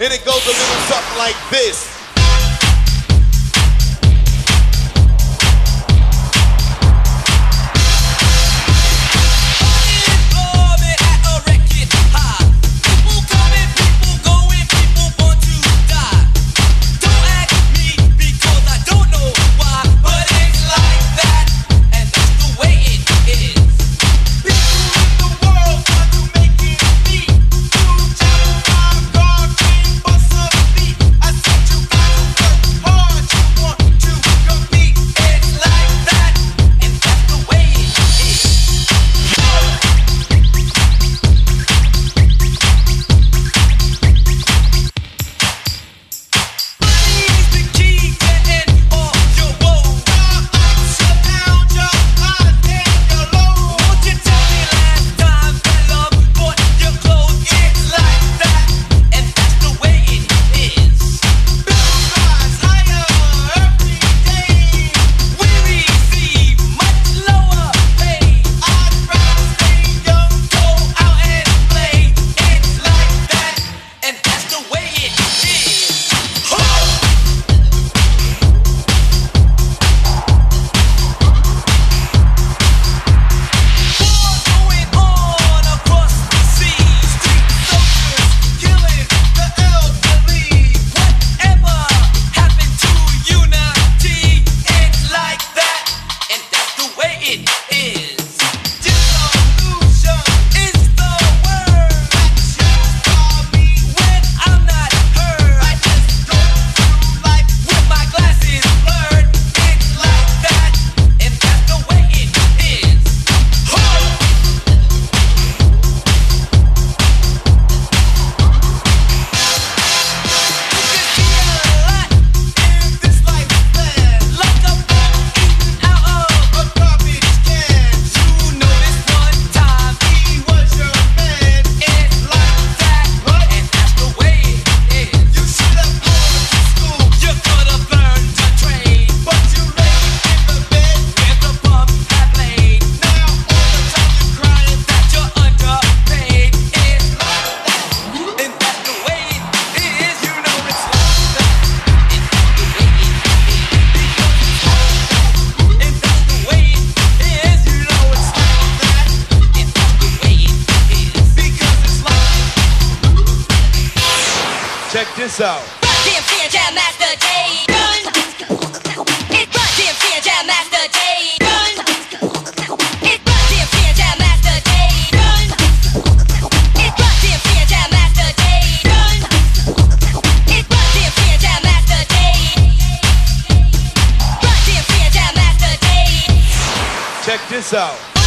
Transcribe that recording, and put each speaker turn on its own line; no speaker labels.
And it goes a little something like this. Check this out.
DMC and Jam Master Jay. Run. It's Run DMC and Jam Master Jay. Run. It's Run DMC and Jam Master Jay. Run. It's Run DMC and Jam Master Jay. Run. It's Run DMC and Jam Master Jay. Run DMC and Jam Master Jay.
Check this out.